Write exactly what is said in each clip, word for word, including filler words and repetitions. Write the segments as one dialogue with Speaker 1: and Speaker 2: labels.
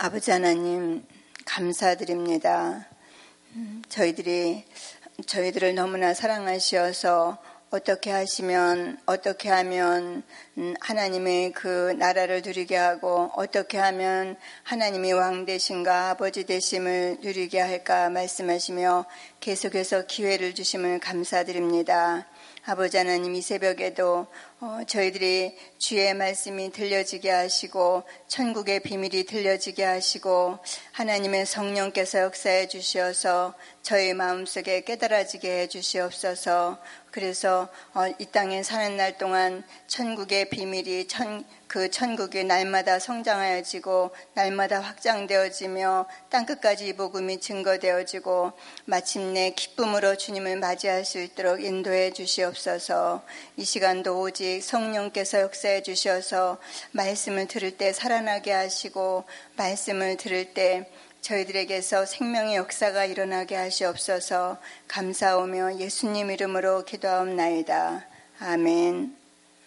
Speaker 1: 아버지 하나님 감사드립니다. 저희들이 저희들을 너무나 사랑하셔서 어떻게 하시면 어떻게 하면 하나님의 그 나라를 누리게 하고 어떻게 하면 하나님이 왕 되신가 아버지 되심을 누리게 할까 말씀하시며 계속해서 기회를 주심을 감사드립니다. 아버지 하나님 이 새벽에도 어, 저희들이 주의 말씀이 들려지게 하시고 천국의 비밀이 들려지게 하시고 하나님의 성령께서 역사해 주시어서 저희 마음속에 깨달아지게 해 주시옵소서. 그래서 어, 이 땅에 사는 날 동안 천국의 비밀이 천, 그 천국이 날마다 성장하여지고 날마다 확장되어지며 땅끝까지 이 복음이 증거되어지고 마침내 기쁨으로 주님을 맞이할 수 있도록 인도해 주시옵소서. 이 시간도 오직 성령께서 역사해 주셔서 말씀을 들을 때 살아나게 하시고 말씀을 들을 때 저희들에게서 생명의 역사가 일어나게 하시옵소서. 감사하며 예수님 이름으로 기도하옵나이다. 아멘.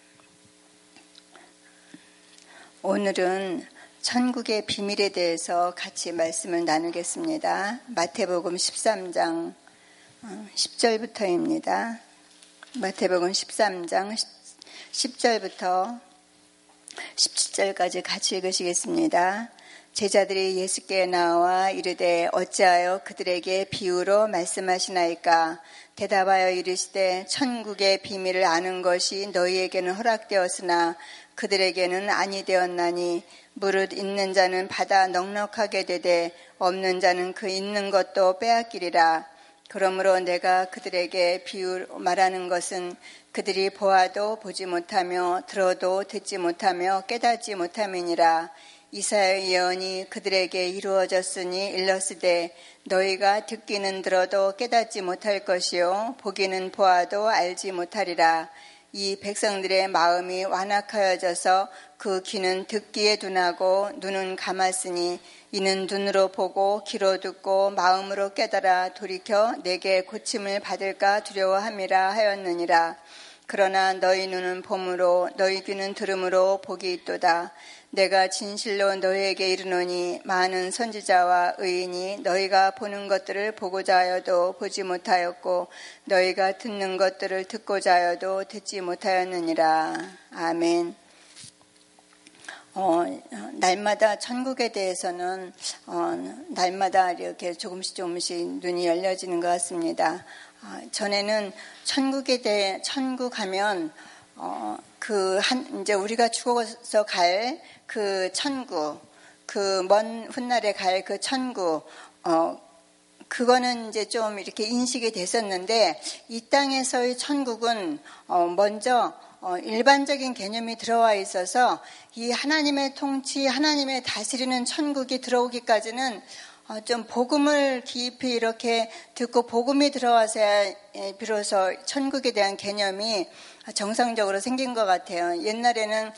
Speaker 1: 오늘은 천국의 비밀에 대해서 같이 말씀을 나누겠습니다. 마태복음 십삼 장 십 절부터입니다. 마태복음 십삼 장 십 절부터 십칠 절까지 같이 읽으시겠습니다. 제자들이 예수께 나와 이르되 어찌하여 그들에게 비유로 말씀하시나이까? 대답하여 이르시되 천국의 비밀을 아는 것이 너희에게는 허락되었으나 그들에게는 아니 되었나니 무릇 있는 자는 받아 넉넉하게 되되 없는 자는 그 있는 것도 빼앗기리라. 그러므로 내가 그들에게 비유로 말하는 것은 그들이 보아도 보지 못하며 들어도 듣지 못하며 깨닫지 못함이니라. 이사야의 예언이 그들에게 이루어졌으니 일렀으되 너희가 듣기는 들어도 깨닫지 못할 것이요 보기는 보아도 알지 못하리라. 이 백성들의 마음이 완악하여져서 그 귀는 듣기에 둔하고 눈은 감았으니 이는 눈으로 보고 귀로 듣고 마음으로 깨달아 돌이켜 내게 고침을 받을까 두려워함이라 하였느니라. 그러나 너희 눈은 봄으로 너희 귀는 들음으로 복이 있도다. 내가 진실로 너희에게 이르노니 많은 선지자와 의인이 너희가 보는 것들을 보고자 하여도 보지 못하였고 너희가 듣는 것들을 듣고자 하여도 듣지 못하였느니라. 아멘. 어, 날마다 천국에 대해서는 어, 날마다 이렇게 조금씩 조금씩 눈이 열려지는 것 같습니다. 어, 전에는 천국에 대해 천국 하면 어, 그 한 이제 우리가 죽어서 갈 그 천국, 그 먼 훗날에 갈 그 천국, 어, 그거는 이제 좀 이렇게 인식이 됐었는데 이 땅에서의 천국은 어, 먼저 어, 일반적인 개념이 들어와 있어서 이 하나님의 통치, 하나님의 다스리는 천국이 들어오기까지는 어, 좀 복음을 깊이 이렇게 듣고 복음이 들어와서야 비로소 천국에 대한 개념이 정상적으로 생긴 것 같아요. 옛날에는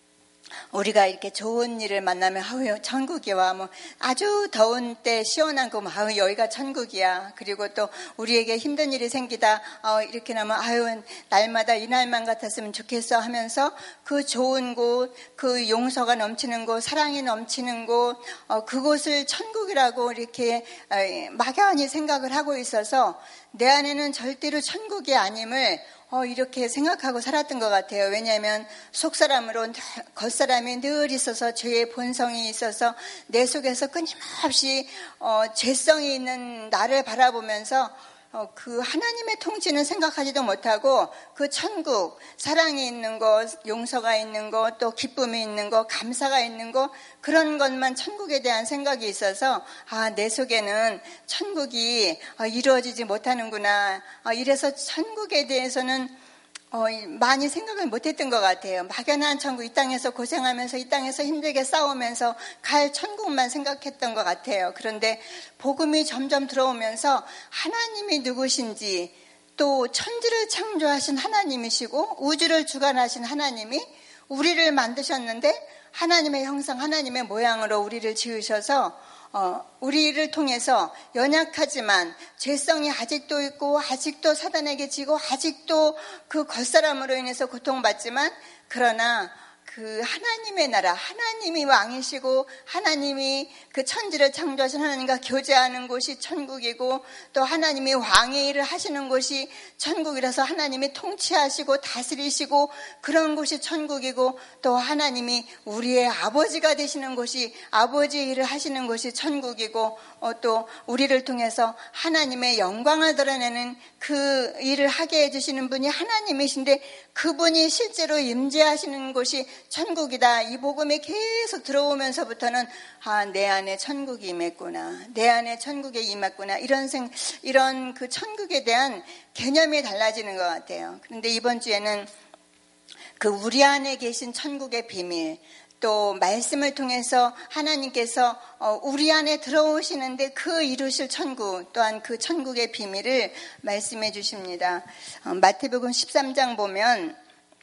Speaker 1: 우리가 이렇게 좋은 일을 만나면 아우 천국이야 뭐 아주 더운 때 시원한 거 아우 여기가 천국이야. 그리고 또 우리에게 힘든 일이 생기다 어, 이렇게 나면 아유 날마다 이날만 같았으면 좋겠어 하면서 그 좋은 곳, 그 용서가 넘치는 곳, 사랑이 넘치는 곳, 어, 그곳을 천국이라고 이렇게 어, 막연히 생각을 하고 있어서 내 안에는 절대로 천국이 아님을 어, 이렇게 생각하고 살았던 것 같아요. 왜냐하면 속사람으로 겉사람이 늘 있어서 죄의 본성이 있어서 내 속에서 끊임없이 어, 죄성이 있는 나를 바라보면서 어, 그 하나님의 통치는 생각하지도 못하고 그 천국, 사랑이 있는 것, 용서가 있는 것, 또 기쁨이 있는 것, 감사가 있는 것, 그런 것만 천국에 대한 생각이 있어서 아, 내 속에는 천국이 어, 이루어지지 못하는구나. 어, 이래서 천국에 대해서는 어, 많이 생각을 못했던 것 같아요. 막연한 천국, 이 땅에서 고생하면서 이 땅에서 힘들게 싸우면서 갈 천국만 생각했던 것 같아요. 그런데 복음이 점점 들어오면서 하나님이 누구신지 또 천지를 창조하신 하나님이시고 우주를 주관하신 하나님이 우리를 만드셨는데 하나님의 형상, 하나님의 모양으로 우리를 지으셔서 어, 우리를 통해서 연약하지만 죄성이 아직도 있고 아직도 사단에게 지고 아직도 그 겉사람으로 인해서 고통받지만 그러나 그 하나님의 나라, 하나님이 왕이시고 하나님이 그 천지를 창조하신 하나님과 교제하는 곳이 천국이고, 또 하나님이 왕의 일을 하시는 곳이 천국이라서 하나님이 통치하시고 다스리시고 그런 곳이 천국이고, 또 하나님이 우리의 아버지가 되시는 곳이, 아버지의 일을 하시는 곳이 천국이고, 어, 또 우리를 통해서 하나님의 영광을 드러내는 그 일을 하게 해주시는 분이 하나님이신데, 그분이 실제로 임재하시는 곳이 천국이다. 이 복음이 계속 들어오면서부터는 아, 내 안에 천국이 임했구나, 내 안에 천국에 임했구나, 이런 생, 이런 그 천국에 대한 개념이 달라지는 것 같아요. 그런데 이번 주에는 그 우리 안에 계신 천국의 비밀, 또 말씀을 통해서 하나님께서 우리 안에 들어오시는데 그 이루실 천국, 또한 그 천국의 비밀을 말씀해 주십니다. 마태복음 십삼 장 보면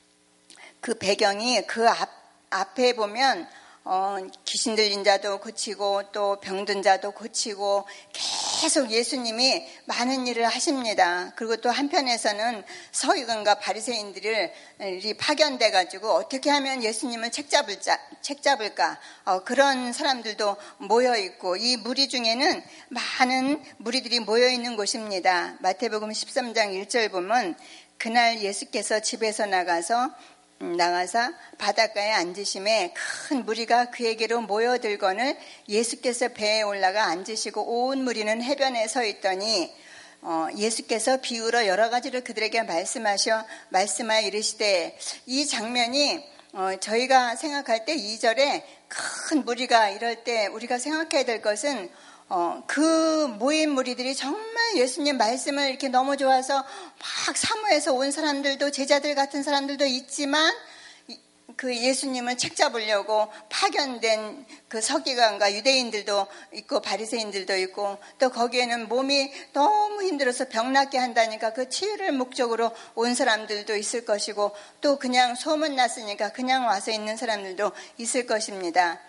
Speaker 1: 그 배경이, 그 앞, 앞에 보면 어, 귀신 들린 자도 고치고 또 병든 자도 고치고 계속 예수님이 많은 일을 하십니다. 그리고 또 한편에서는 서기관과 바리새인들이 파견돼 가지고 어떻게 하면 예수님을 책잡을자, 책잡을까, 어, 그런 사람들도 모여 있고, 이 무리 중에는 많은 무리들이 모여 있는 곳입니다. 마태복음 십삼 장 일 절 보면 그날 예수께서 집에서 나가서 나가서 바닷가에 앉으심에 큰 무리가 그에게로 모여들거늘 예수께서 배에 올라가 앉으시고 온 무리는 해변에 서 있더니 어, 예수께서 비유로 여러 가지를 그들에게 말씀하셔 말씀하여 이르시되, 이 장면이 어, 저희가 생각할 때 이 절에 큰 무리가 이럴 때 우리가 생각해야 될 것은 어, 그 모인 무리들이 정말 예수님 말씀을 이렇게 너무 좋아서 막 사모해서 온 사람들도, 제자들 같은 사람들도 있지만, 그 예수님을 책잡으려고 파견된 그 서기관과 유대인들도 있고 바리새인들도 있고, 또 거기에는 몸이 너무 힘들어서 병 낫게 한다니까 그 치유를 목적으로 온 사람들도 있을 것이고, 또 그냥 소문 났으니까 그냥 와서 있는 사람들도 있을 것입니다.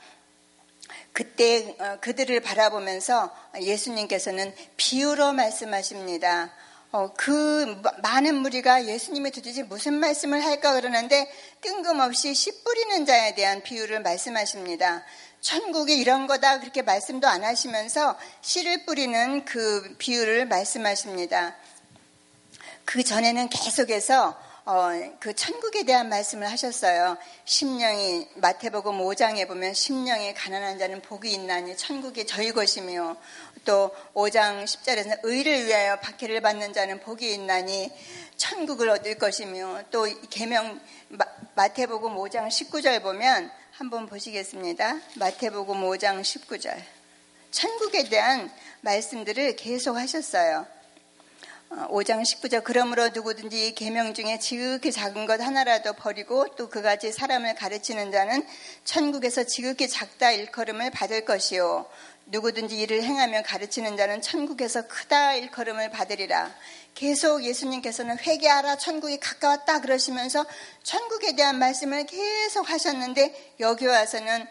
Speaker 1: 그때 그들을 바라보면서 예수님께서는 비유로 말씀하십니다. 어, 그 많은 무리가 예수님이 도대체 무슨 말씀을 할까 그러는데 뜬금없이 씨 뿌리는 자에 대한 비유를 말씀하십니다. 천국이 이런 거다 그렇게 말씀도 안 하시면서 씨를 뿌리는 그 비유를 말씀하십니다. 그 전에는 계속해서 어, 그 천국에 대한 말씀을 하셨어요. 심령이, 마태복음 오 장에 보면 심령이 가난한 자는 복이 있나니 천국이 저희 것이며, 또 오 장 십 절에서는 의를 위하여 박해를 받는 자는 복이 있나니 천국을 얻을 것이며, 또 계명 마태복음 오 장 십구 절 보면 한번 보시겠습니다. 마태복음 오 장 십구 절, 천국에 대한 말씀들을 계속 하셨어요. 오 장 십구 절, 그러므로 누구든지 이 계명 중에 지극히 작은 것 하나라도 버리고 또 그같이 사람을 가르치는 자는 천국에서 지극히 작다 일컬음을 받을 것이요, 누구든지 이를 행하며 가르치는 자는 천국에서 크다 일컬음을 받으리라. 계속 예수님께서는 회개하라, 천국이 가까웠다 그러시면서 천국에 대한 말씀을 계속 하셨는데, 여기 와서는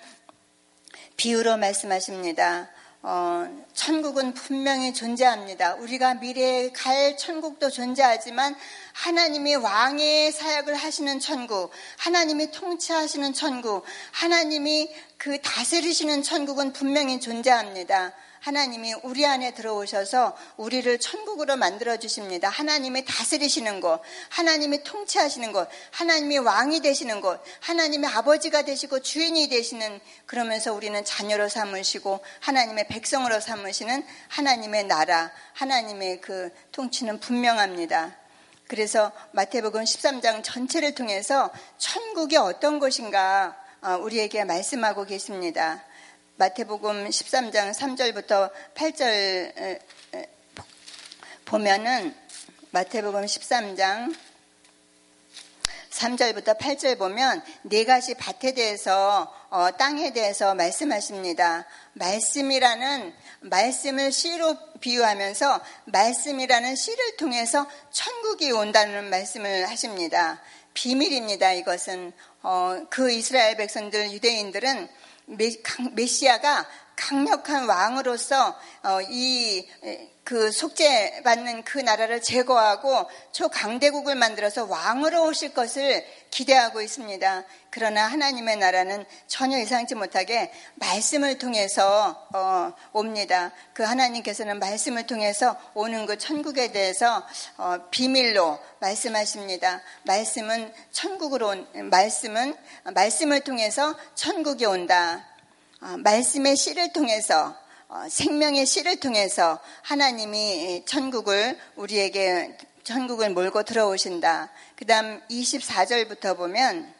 Speaker 1: 비유로 말씀하십니다. 어, 천국은 분명히 존재합니다. 우리가 미래에 갈 천국도 존재하지만 하나님이 왕의 사역을 하시는 천국, 하나님이 통치하시는 천국, 하나님이 그 다스리시는 천국은 분명히 존재합니다. 하나님이 우리 안에 들어오셔서 우리를 천국으로 만들어 주십니다. 하나님이 다스리시는 곳, 하나님이 통치하시는 곳, 하나님이 왕이 되시는 곳, 하나님의 아버지가 되시고 주인이 되시는, 그러면서 우리는 자녀로 삼으시고 하나님의 백성으로 삼으시는 하나님의 나라, 하나님의 그 통치는 분명합니다. 그래서 마태복음 십삼 장 전체를 통해서 천국이 어떤 곳인가 우리에게 말씀하고 계십니다. 마태복음 십삼 장 삼 절부터 팔 절 보면은, 마태복음 십삼 장 삼 절부터 팔 절 보면 네 가지 밭에 대해서, 어, 땅에 대해서 말씀하십니다. 말씀이라는, 말씀을 씨로 비유하면서 말씀이라는 씨를 통해서 천국이 온다는 말씀을 하십니다. 비밀입니다. 이것은 어, 그 이스라엘 백성들, 유대인들은 메시아가 강력한 왕으로서 어, 이 그 속죄받는 그 나라를 제거하고 초강대국을 만들어서 왕으로 오실 것을 기대하고 있습니다. 그러나 하나님의 나라는 전혀 예상치 못하게 말씀을 통해서 어, 옵니다. 그 하나님께서는 말씀을 통해서 오는 그 천국에 대해서 어, 비밀로 말씀하십니다. 말씀은 천국으로 온, 말씀은 말씀을 통해서 천국이 온다. 어, 말씀의 씨를 통해서 어, 생명의 씨를 통해서 하나님이 천국을 우리에게 천국을 몰고 들어오신다. 그 다음 이십사 절부터 보면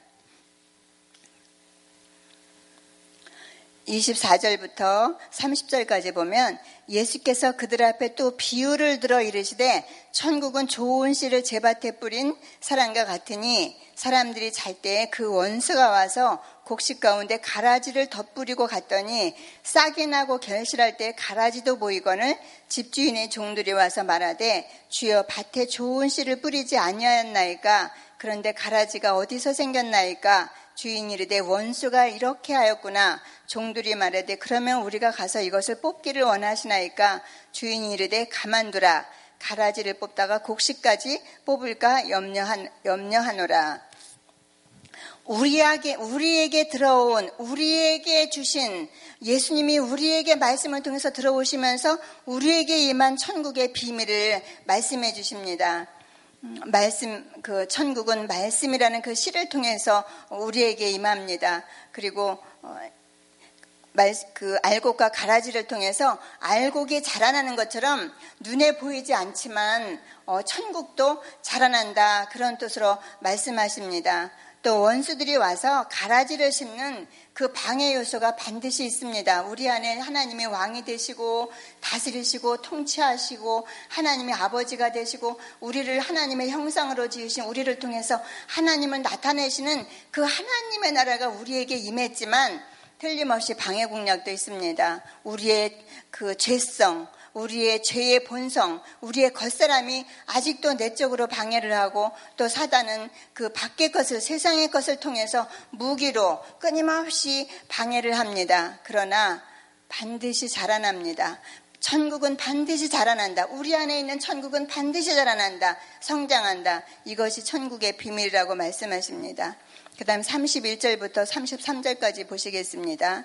Speaker 1: 이십사 절부터 삼십 절까지 보면 예수께서 그들 앞에 또 비유를 들어 이르시되 천국은 좋은 씨를 제밭에 뿌린 사람과 같으니 사람들이 잘 때 그 원수가 와서 곡식 가운데 가라지를 덧뿌리고 갔더니 싹이 나고 결실할 때 가라지도 보이거늘 집주인의 종들이 와서 말하되 주여 밭에 좋은 씨를 뿌리지 아니하였나이까 그런데 가라지가 어디서 생겼나이까 주인이 이르되 원수가 이렇게 하였구나. 종들이 말하되 그러면 우리가 가서 이것을 뽑기를 원하시나이까 주인이 이르되 가만두라. 가라지를 뽑다가 곡식까지 뽑을까 염려한, 염려하노라. 우리에게, 우리에게 들어온, 우리에게 주신 예수님이 우리에게 말씀을 통해서 들어오시면서 우리에게 임한 천국의 비밀을 말씀해 주십니다. 말씀, 그 천국은 말씀이라는 그 시를 통해서 우리에게 임합니다. 그리고 말, 그 알곡과 가라지를 통해서 알곡이 자라나는 것처럼 눈에 보이지 않지만 어, 천국도 자라난다. 그런 뜻으로 말씀하십니다. 또 원수들이 와서 가라지를 심는 그 방해 요소가 반드시 있습니다. 우리 안에 하나님의 왕이 되시고 다스리시고 통치하시고 하나님의 아버지가 되시고 우리를 하나님의 형상으로 지으신 우리를 통해서 하나님을 나타내시는 그 하나님의 나라가 우리에게 임했지만 틀림없이 방해 공략도 있습니다. 우리의 그 죄성, 우리의 죄의 본성, 우리의 겉사람이 아직도 내적으로 방해를 하고 또 사단은 그 밖의 것을 세상의 것을 통해서 무기로 끊임없이 방해를 합니다. 그러나 반드시 자라납니다. 천국은 반드시 자라난다. 우리 안에 있는 천국은 반드시 자라난다. 성장한다. 이것이 천국의 비밀이라고 말씀하십니다. 그 다음 삼십일 절부터 삼십삼 절까지 보시겠습니다.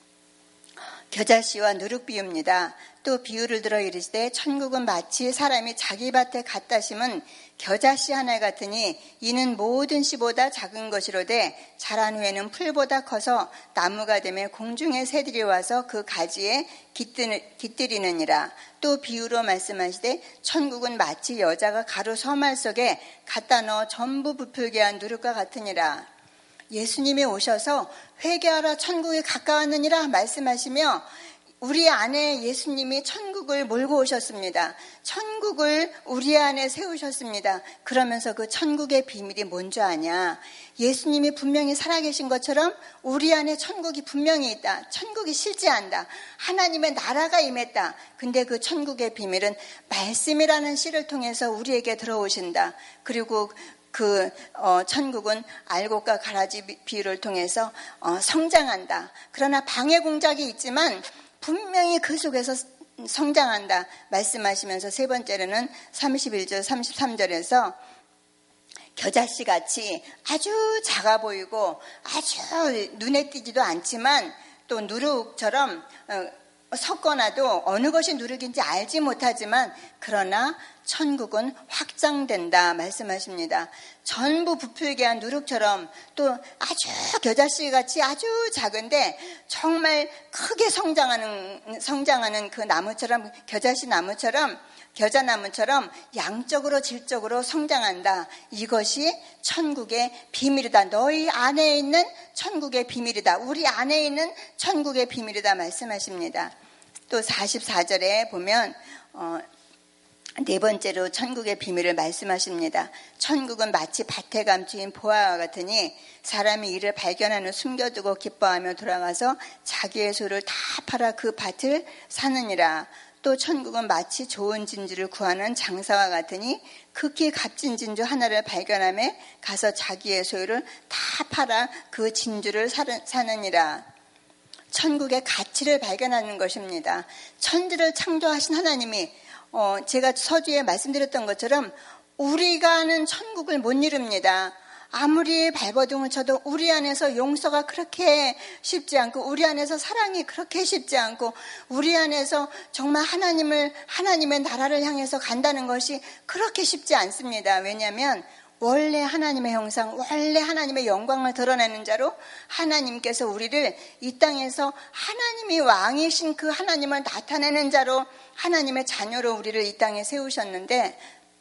Speaker 1: 겨자씨와 누룩 비유입니다. 또 비유를 들어 이르시되 천국은 마치 사람이 자기 밭에 갖다 심은 겨자씨 하나 같으니 이는 모든 씨보다 작은 것이로되 자란 후에는 풀보다 커서 나무가 되며 공중의 새들이 와서 그 가지에 깃들이느니라. 또 비유로 말씀하시되 천국은 마치 여자가 가루 서말 속에 갖다 넣어 전부 부풀게 한 누룩과 같으니라. 예수님이 오셔서 회개하라 천국에 가까웠느니라 말씀하시며 우리 안에 예수님이 천국을 몰고 오셨습니다. 천국을 우리 안에 세우셨습니다. 그러면서 그 천국의 비밀이 뭔지 아냐? 예수님이 분명히 살아계신 것처럼 우리 안에 천국이 분명히 있다. 천국이 실제한다. 하나님의 나라가 임했다. 근데 그 천국의 비밀은 말씀이라는 씨를 통해서 우리에게 들어오신다. 그리고 그 어, 천국은 알곡과 가라지 비유를 통해서 어, 성장한다. 그러나 방해 공작이 있지만 분명히 그 속에서 성장한다 말씀하시면서 세 번째로는 삼십일 절 삼십삼 절에서 겨자씨 같이 아주 작아 보이고 아주 눈에 띄지도 않지만 또 누룩처럼 어, 섞어놔도 어느 것이 누룩인지 알지 못하지만 그러나 천국은 확장된다 말씀하십니다. 전부 부풀게 한 누룩처럼 또 아주 겨자씨같이 아주 작은데 정말 크게 성장하는 성장하는 그 나무처럼 겨자씨 나무처럼 겨자나무처럼 양적으로 질적으로 성장한다. 이것이 천국의 비밀이다. 너희 안에 있는 천국의 비밀이다. 우리 안에 있는 천국의 비밀이다 말씀하십니다. 또 사십사 절에 보면 어, 네 번째로 천국의 비밀을 말씀하십니다. 천국은 마치 밭에 감추인 보화와 같으니 사람이 이를 발견한 후 숨겨두고 기뻐하며 돌아가서 자기의 소를 다 팔아 그 밭을 사느니라. 또 천국은 마치 좋은 진주를 구하는 장사와 같으니 극히 값진 진주 하나를 발견하며 가서 자기의 소유를 다 팔아 그 진주를 사느니라. 천국의 가치를 발견하는 것입니다. 천지를 창조하신 하나님이 어, 제가 서두에 말씀드렸던 것처럼 우리가 아는 천국을 못 이룹니다. 아무리 발버둥을 쳐도 우리 안에서 용서가 그렇게 쉽지 않고, 우리 안에서 사랑이 그렇게 쉽지 않고, 우리 안에서 정말 하나님을, 하나님의 나라를 향해서 간다는 것이 그렇게 쉽지 않습니다. 왜냐하면 원래 하나님의 형상, 원래 하나님의 영광을 드러내는 자로 하나님께서 우리를 이 땅에서 하나님이 왕이신 그 하나님을 나타내는 자로, 하나님의 자녀로 우리를 이 땅에 세우셨는데,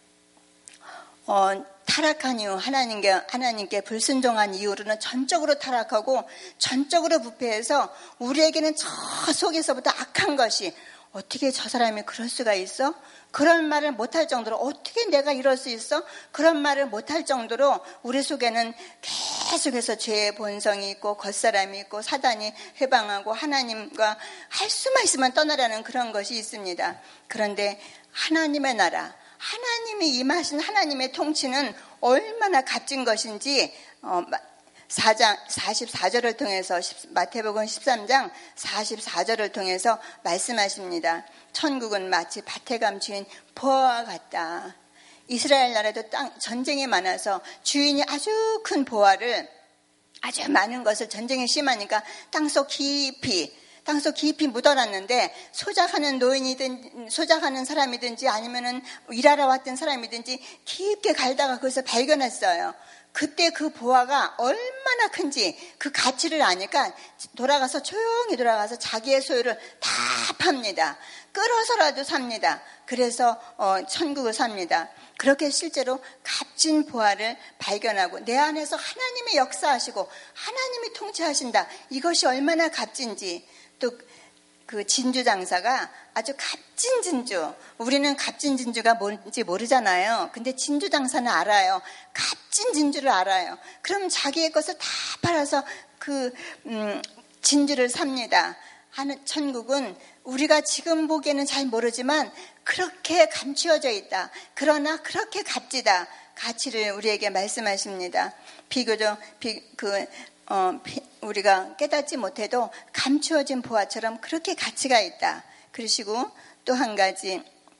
Speaker 1: 어, 타락한 이후, 하나님께, 하나님께 불순종한 이후로는 전적으로 타락하고 전적으로 부패해서 우리에게는 저 속에서부터 악한 것이, 어떻게 저 사람이 그럴 수가 있어? 그런 말을 못할 정도로, 어떻게 내가 이럴 수 있어? 그런 말을 못할 정도로 우리 속에는 계속해서 죄의 본성이 있고 겉사람이 있고 사단이 해방하고 하나님과 할 수만 있으면 떠나라는 그런 것이 있습니다. 그런데 하나님의 나라, 하나님이 임하신 하나님의 통치는 얼마나 값진 것인지 어, 사 장 사십사 절을 통해서, 마태복음 십삼 장 사십사 절을 통해서 말씀하십니다. 천국은 마치 밭에 감추인 보화와 같다. 이스라엘 나라도 땅 전쟁이 많아서 주인이 아주 큰 보화를, 아주 많은 것을, 전쟁이 심하니까 땅속 깊이 땅속 깊이 묻어놨는데, 소작하는 노인이든 소작하는 사람이든지 아니면은 일하러 왔던 사람이든지 깊게 갈다가 거기서 발견했어요. 그때 그 보화가 얼마나 큰지 그 가치를 아니까 돌아가서 조용히 돌아가서 자기의 소유를 다 팝니다. 끌어서라도 삽니다. 그래서 어, 천국을 삽니다. 그렇게 실제로 값진 보화를 발견하고 내 안에서 하나님이 역사하시고 하나님이 통치하신다. 이것이 얼마나 값진지. 또 그 진주 장사가 아주 값진 진주, 우리는 값진 진주가 뭔지 모르잖아요. 근데 진주 장사는 알아요. 값진 진주를 알아요. 그럼 자기의 것을 다 팔아서 그 음, 진주를 삽니다. 하는 천국은 우리가 지금 보기에는 잘 모르지만 그렇게 감추어져 있다. 그러나 그렇게 값지다. 가치를 우리에게 말씀하십니다. 비교적 비, 그 어, 우리가 깨닫지 못해도 감추어진 보화처럼 그렇게 가치가 있다. 그러시고 또 한 가지,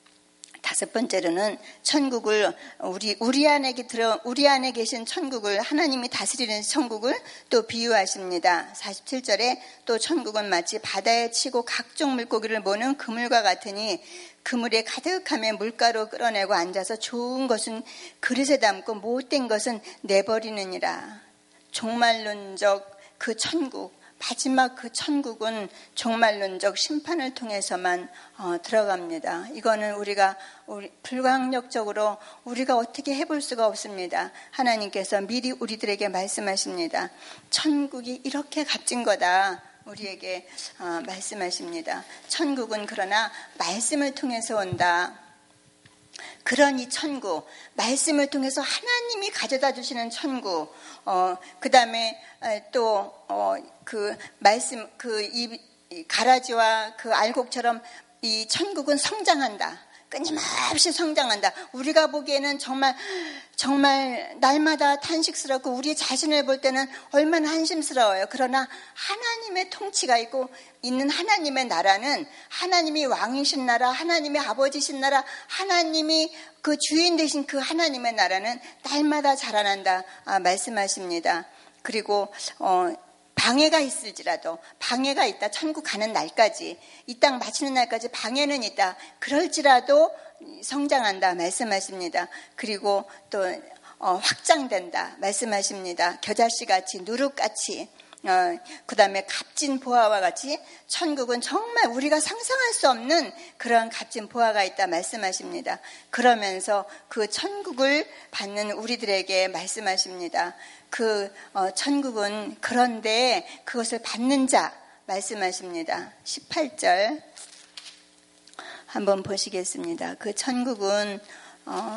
Speaker 1: 다섯 번째로는 천국을 우리 우리 안에 들어 우리 안에 계신 천국을, 하나님이 다스리는 천국을 또 비유하십니다. 사십칠 절에 또 천국은 마치 바다에 치고 각종 물고기를 모는 그물과 같으니 그물에 가득하며 물가로 끌어내고 앉아서 좋은 것은 그릇에 담고 못된 것은 내버리느니라. 종말론적 그 천국, 마지막 그 천국은 종말론적 심판을 통해서만 어, 들어갑니다. 이거는 우리가 우리, 불가항력적으로 우리가 어떻게 해볼 수가 없습니다. 하나님께서 미리 우리들에게 말씀하십니다. 천국이 이렇게 값진 거다. 우리에게 어, 말씀하십니다. 천국은 그러나 말씀을 통해서 온다. 그런 이 천국, 말씀을 통해서 하나님이 가져다 주시는 천국, 어, 그 다음에 또, 어, 그 말씀, 그 이 가라지와 그 알곡처럼 이 천국은 성장한다. 끊임없이 성장한다. 우리가 보기에는 정말, 정말 날마다 탄식스럽고 우리 자신을 볼 때는 얼마나 한심스러워요. 그러나 하나님의 통치가 있고 있는 하나님의 나라는 하나님이 왕이신 나라, 하나님의 아버지신 나라, 하나님이 그 주인 되신 그 하나님의 나라는 날마다 자라난다. 아, 말씀하십니다. 그리고, 어, 방해가 있을지라도, 방해가 있다. 천국 가는 날까지, 이 땅 마치는 날까지 방해는 있다. 그럴지라도 성장한다. 말씀하십니다. 그리고 또 어, 확장된다. 말씀하십니다. 겨자씨같이, 누룩같이, 어, 그 다음에 값진 보화와 같이 천국은 정말 우리가 상상할 수 없는 그런 값진 보화가 있다. 말씀하십니다. 그러면서 그 천국을 받는 우리들에게 말씀하십니다. 그 어, 천국은 그런데 그것을 받는 자 말씀하십니다. 십팔 절 한번 보시겠습니다. 그 천국은 어,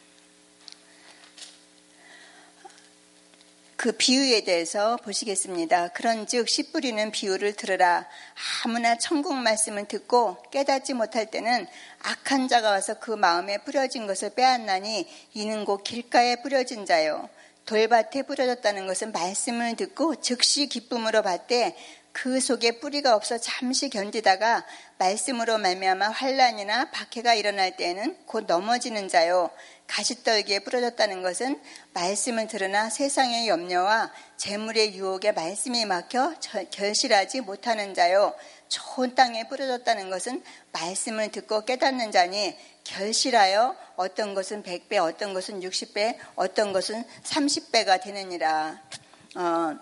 Speaker 1: 그 비유에 대해서 보시겠습니다. 그런즉 씨 뿌리는 비유를 들으라. 아무나 천국 말씀을 듣고 깨닫지 못할 때는 악한 자가 와서 그 마음에 뿌려진 것을 빼앗나니 이는 곧 길가에 뿌려진 자요. 돌밭에 뿌려졌다는 것은 말씀을 듣고 즉시 기쁨으로 받되 그 속에 뿌리가 없어 잠시 견디다가 말씀으로 말미암아 환난이나 박해가 일어날 때에는 곧 넘어지는 자요. 가시떨기에 부러졌다는 것은 말씀을 들으나 세상의 염려와 재물의 유혹에 말씀이 막혀 결실하지 못하는 자요. 좋은 땅에 부러졌다는 것은 말씀을 듣고 깨닫는 자니 결실하여 어떤 것은 백 배, 어떤 것은 육십 배, 어떤 것은 삼십 배가 되느니라. 어,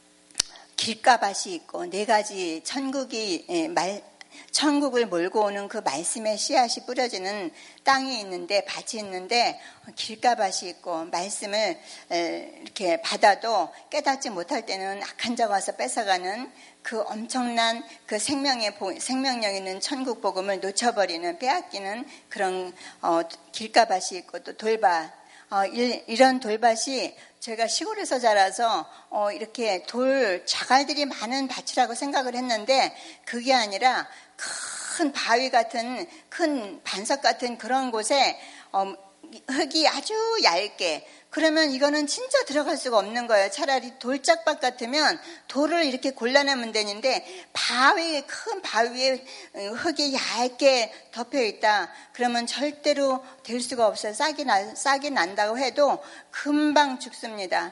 Speaker 1: 길가밭이 있고 네 가지 천국이 말 천국을 몰고 오는 그 말씀의 씨앗이 뿌려지는 땅이 있는데, 밭이 있는데 길가밭이 있고 말씀을 이렇게 받아도 깨닫지 못할 때는 악한 자가 와서 뺏어가는 그 엄청난 그 생명의 생명력 있는 천국 복음을 놓쳐버리는, 빼앗기는 그런 어, 길가밭이 있고 또 돌밭. 어, 이런 돌밭이 제가 시골에서 자라서 어, 이렇게 돌 자갈들이 많은 밭이라고 생각을 했는데 그게 아니라 큰 바위 같은, 큰 반석 같은 그런 곳에 어, 흙이 아주 얇게, 그러면 이거는 진짜 들어갈 수가 없는 거예요. 차라리 돌짝밭 같으면 돌을 이렇게 골라내면 되는데 바위, 큰 바위에 흙이 얇게 덮여 있다. 그러면 절대로 될 수가 없어요. 싹이, 나, 싹이 난다고 해도 금방 죽습니다.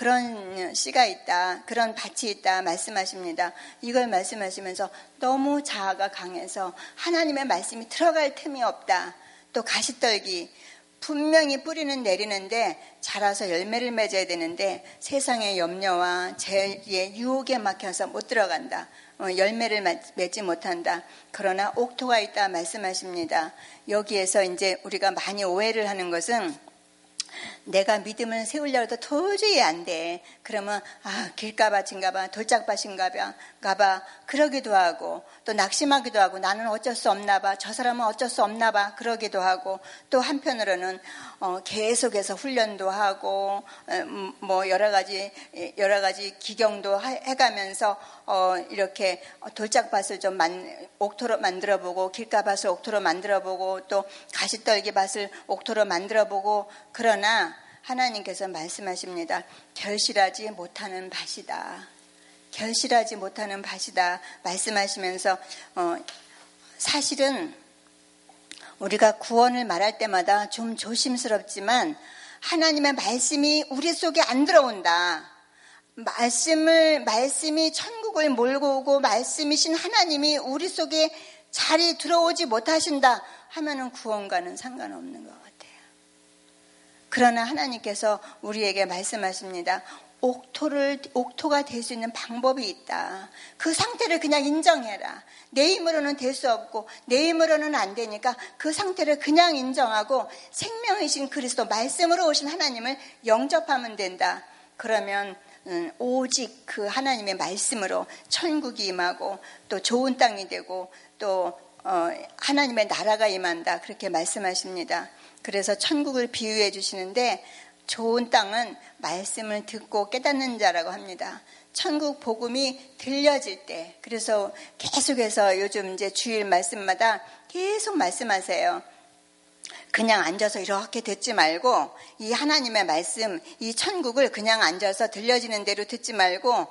Speaker 1: 그런 씨가 있다, 그런 밭이 있다 말씀하십니다. 이걸 말씀하시면서 너무 자아가 강해서 하나님의 말씀이 들어갈 틈이 없다. 또 가시떨기, 분명히 뿌리는 내리는데 자라서 열매를 맺어야 되는데 세상의 염려와 죄의 유혹에 막혀서 못 들어간다. 어, 열매를 맺지 못한다. 그러나 옥토가 있다 말씀하십니다. 여기에서 이제 우리가 많이 오해를 하는 것은 내가 믿음을 세우려도 도저히 안 돼. 그러면 아, 길가밭인가 봐, 돌짝밭인가 봐, 그러기도 하고, 또 낙심하기도 하고, 나는 어쩔 수 없나 봐, 저 사람은 어쩔 수 없나 봐, 그러기도 하고, 또 한편으로는 어, 계속해서 훈련도 하고, 음, 뭐 여러 가지 여러 가지 기경도 해가면서 어, 이렇게 돌짝밭을 좀 만, 옥토로 만들어보고, 길가밭을 옥토로 만들어보고, 또 가시떨기밭을 옥토로 만들어보고, 그러나 하나님께서 말씀하십니다. 결실하지 못하는 밭이다. 결실하지 못하는 밭이다 말씀하시면서 어, 사실은 우리가 구원을 말할 때마다 좀 조심스럽지만 하나님의 말씀이 우리 속에 안 들어온다. 말씀을, 말씀이 천국을 몰고 오고 말씀이신 하나님이 우리 속에 잘 들어오지 못하신다 하면은 구원과는 상관없는 것 같아요. 그러나 하나님께서 우리에게 말씀하십니다. 옥토를, 옥토가 될 수 있는 방법이 있다. 그 상태를 그냥 인정해라. 내 힘으로는 될 수 없고 내 힘으로는 안 되니까 그 상태를 그냥 인정하고 생명이신 그리스도, 말씀으로 오신 하나님을 영접하면 된다. 그러면 음, 오직 그 하나님의 말씀으로 천국이 임하고 또 좋은 땅이 되고 또 어, 하나님의 나라가 임한다. 그렇게 말씀하십니다. 그래서 천국을 비유해 주시는데 좋은 땅은 말씀을 듣고 깨닫는 자라고 합니다. 천국 복음이 들려질 때, 그래서 계속해서 요즘 이제 주일 말씀마다 계속 말씀하세요. 그냥 앉아서 이렇게 듣지 말고 이 하나님의 말씀, 이 천국을 그냥 앉아서 들려지는 대로 듣지 말고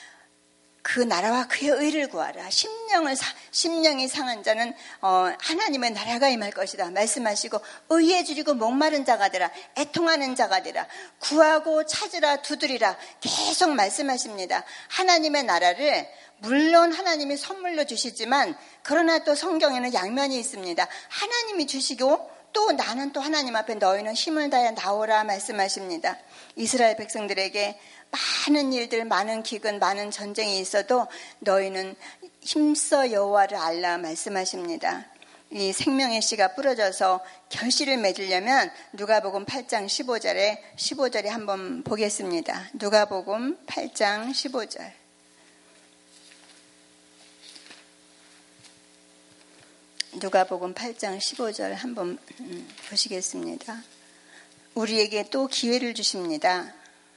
Speaker 1: 그 나라와 그의 의를 구하라. 심령을 심령이 상한 자는 어, 하나님의 나라가 임할 것이다 말씀하시고, 의에 줄이고 목마른 자가 되라, 애통하는 자가 되라, 구하고 찾으라, 두드리라 계속 말씀하십니다. 하나님의 나라를 물론 하나님이 선물로 주시지만 그러나 또 성경에는 양면이 있습니다. 하나님이 주시고 또 나는 또 하나님 앞에 너희는 힘을 다해 나오라 말씀하십니다. 이스라엘 백성들에게 많은 일들, 많은 기근, 많은 전쟁이 있어도 너희는 힘써 여호와를 알라 말씀하십니다. 이 생명의 씨가 뿌려져서 결실을 맺으려면 누가복음 팔 장 십오 절에 십오 절에 한번 보겠습니다. 누가복음 팔 장 십오 절. 누가복음 팔 장 십오 절 한번 보시겠습니다. 우리에게 또 기회를 주십니다.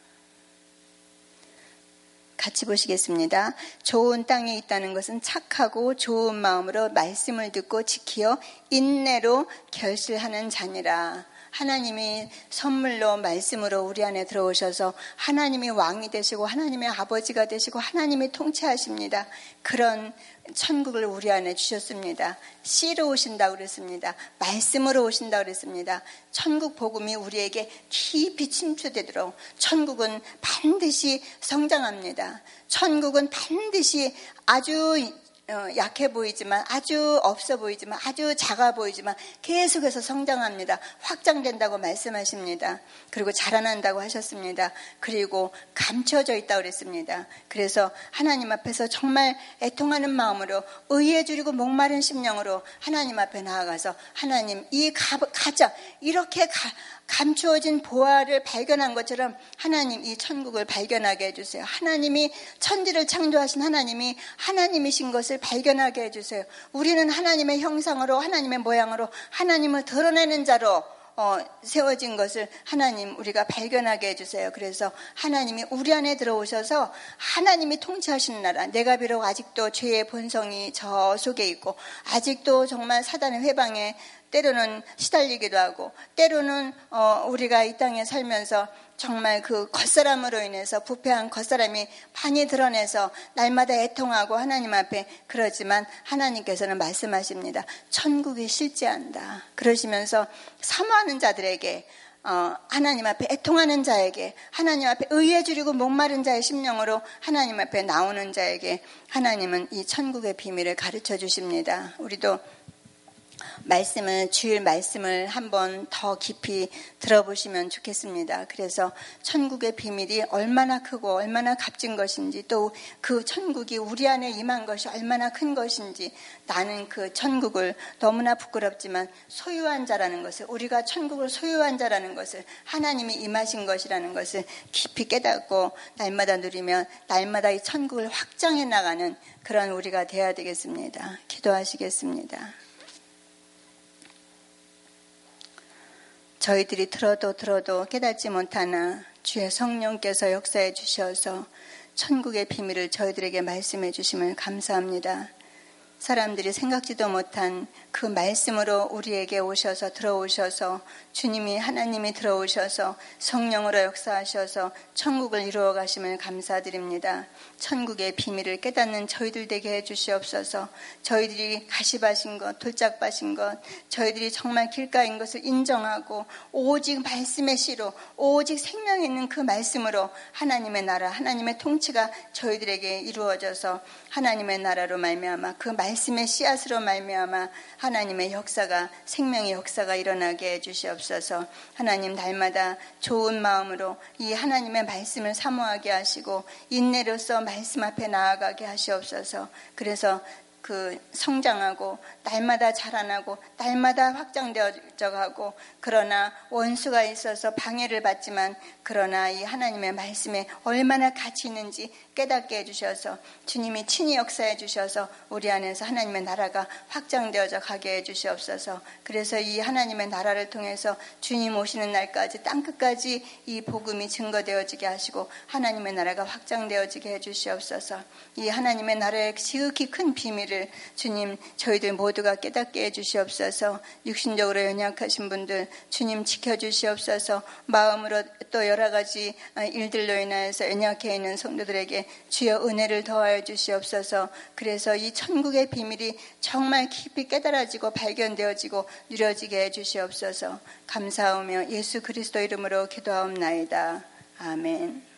Speaker 1: 같이 보시겠습니다. 좋은 땅에 있다는 것은 착하고 좋은 마음으로 말씀을 듣고 지키어 인내로 결실하는 자니라. 하나님이 선물로 말씀으로 우리 안에 들어오셔서 하나님이 왕이 되시고 하나님의 아버지가 되시고 하나님이 통치하십니다. 그런 천국을 우리 안에 주셨습니다. 씨로 오신다고 그랬습니다. 말씀으로 오신다고 그랬습니다. 천국 복음이 우리에게 깊이 침투되도록 천국은 반드시 성장합니다. 천국은 반드시 아주 약해 보이지만 아주 없어 보이지만 아주 작아 보이지만 계속해서 성장합니다. 확장된다고 말씀하십니다. 그리고 자라난다고 하셨습니다. 그리고 감춰져 있다고 그랬습니다. 그래서 하나님 앞에서 정말 애통하는 마음으로 의에 줄이고 목마른 심령으로 하나님 앞에 나아가서 하나님 이 가, 가자 이렇게 가, 감추어진 보화를 발견한 것처럼 하나님 이 천국을 발견하게 해주세요. 하나님이 천지를 창조하신 하나님이 하나님이신 것을 발견하게 해주세요. 우리는 하나님의 형상으로 하나님의 모양으로 하나님을 드러내는 자로 어, 세워진 것을 하나님 우리가 발견하게 해주세요. 그래서 하나님이 우리 안에 들어오셔서 하나님이 통치하시는 나라, 내가 비록 아직도 죄의 본성이 저 속에 있고 아직도 정말 사단의 회방에 때로는 시달리기도 하고 때로는 어, 우리가 이 땅에 살면서 정말 그 겉사람으로 인해서 부패한 겉사람이 많이 드러내서 날마다 애통하고 하나님 앞에 그러지만 하나님께서는 말씀하십니다. 천국이 실제한다. 그러시면서 사모하는 자들에게 어, 하나님 앞에 애통하는 자에게 하나님 앞에 의에 줄이고 목마른 자의 심령으로 하나님 앞에 나오는 자에게 하나님은 이 천국의 비밀을 가르쳐 주십니다. 우리도 말씀을 주일 말씀을 한번 더 깊이 들어보시면 좋겠습니다. 그래서 천국의 비밀이 얼마나 크고 얼마나 값진 것인지 또 그 천국이 우리 안에 임한 것이 얼마나 큰 것인지 나는 그 천국을 너무나 부끄럽지만 소유한 자라는 것을 우리가 천국을 소유한 자라는 것을 하나님이 임하신 것이라는 것을 깊이 깨닫고 날마다 누리면 날마다 이 천국을 확장해 나가는 그런 우리가 되어야 되겠습니다. 기도하시겠습니다. 저희들이 들어도 들어도 깨닫지 못하나 주의 성령께서 역사해 주셔서 천국의 비밀을 저희들에게 말씀해 주심을 감사합니다. 사람들이 생각지도 못한 그 말씀으로 우리에게 오셔서 들어오셔서 주님이 하나님이 들어오셔서 성령으로 역사하셔서 천국을 이루어 가심을 감사드립니다. 천국의 비밀을 깨닫는 저희들 되게 해주시옵소서. 저희들이 가시밭인 것, 돌짝밭인 것, 저희들이 정말 길가인 것을 인정하고 오직 말씀의 씨로 오직 생명 있는 그 말씀으로 하나님의 나라, 하나님의 통치가 저희들에게 이루어져서 하나님의 나라로 말미암아 그 말씀의 씨앗으로 말미암아 하나님의 역사가 생명의 역사가 일어나게 해주시옵소서. 하나님 날마다 좋은 마음으로 이 하나님의 말씀을 사모하게 하시고 인내로서 말씀 앞에 나아가게 하시옵소서. 그래서 그 성장하고 날마다 자라나고 날마다 확장되어져 가고 그러나 원수가 있어서 방해를 받지만 그러나 이 하나님의 말씀에 얼마나 가치 있는지 깨닫게 해주셔서 주님이 친히 역사해 주셔서 우리 안에서 하나님의 나라가 확장되어져 가게 해주시옵소서. 그래서 이 하나님의 나라를 통해서 주님 오시는 날까지 땅끝까지 이 복음이 증거되어지게 하시고 하나님의 나라가 확장되어지게 해주시옵소서. 이 하나님의 나라의 지극히 큰 비밀을 주님 저희들 모두가 깨닫게 해주시옵소서. 육신적으로 연약하신 분들 주님 지켜주시옵소서. 마음으로 또 여러 가지 일들로 인하여서 연약해 있는 성도들에게 주여 은혜를 더하여 주시옵소서. 그래서 이 천국의 비밀이 정말 깊이 깨달아지고 발견되어지고 누려지게 해주시옵소서. 감사하며 예수 그리스도 이름으로 기도하옵나이다. 아멘.